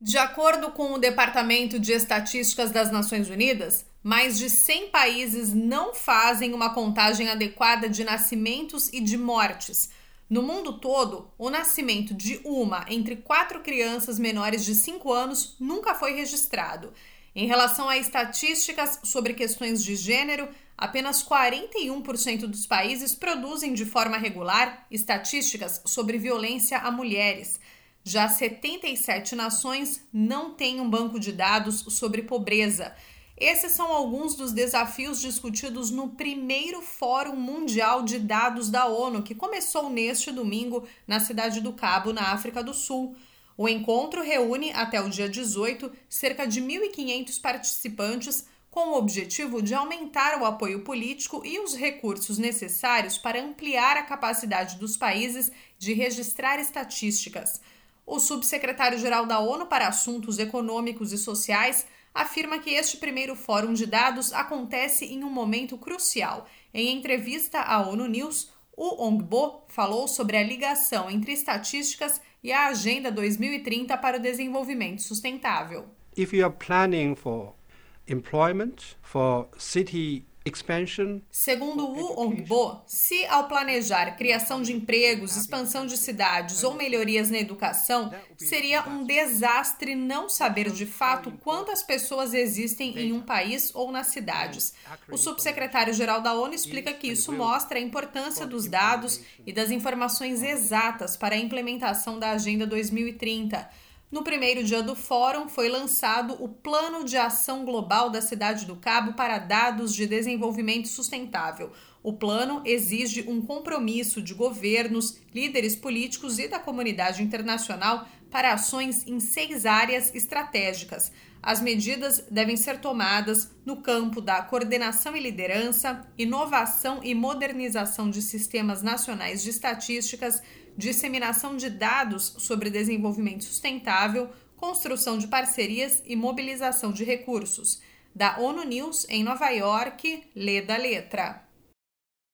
De acordo com o Departamento de Estatísticas das Nações Unidas, mais de 100 países não fazem uma contagem adequada de nascimentos e de mortes. No mundo todo, o nascimento de uma entre 4 crianças menores de 5 anos nunca foi registrado. Em relação a estatísticas sobre questões de gênero, apenas 41% dos países produzem de forma regular estatísticas sobre violência a mulheres. Já 77 nações não têm um banco de dados sobre pobreza. Esses são alguns dos desafios discutidos no primeiro Fórum Mundial de Dados da ONU, que começou neste domingo na Cidade do Cabo, na África do Sul. O encontro reúne, até o dia 18, cerca de 1.500 participantes, com o objetivo de aumentar o apoio político e os recursos necessários para ampliar a capacidade dos países de registrar estatísticas. O subsecretário-geral da ONU para Assuntos Econômicos e Sociais afirma que este primeiro fórum de dados acontece em um momento crucial. Em entrevista à ONU News, o Ongbo falou sobre a ligação entre estatísticas e a Agenda 2030 para o Desenvolvimento Sustentável. If you are planning for employment, for city expansion. Segundo o Ongbo, se ao planejar criação de empregos, expansão de cidades ou melhorias na educação, seria um desastre não saber de fato quantas pessoas existem em um país ou nas cidades. O subsecretário-geral da ONU explica que isso mostra a importância dos dados e das informações exatas para a implementação da Agenda 2030. No primeiro dia do fórum, foi lançado o Plano de Ação Global da Cidade do Cabo para Dados de Desenvolvimento Sustentável. O plano exige um compromisso de governos, líderes políticos e da comunidade internacional para ações em 6 áreas estratégicas. As medidas devem ser tomadas no campo da coordenação e liderança, inovação e modernização de sistemas nacionais de estatísticas, disseminação de dados sobre desenvolvimento sustentável, construção de parcerias e mobilização de recursos. Da ONU News, em Nova York, Leda Letra.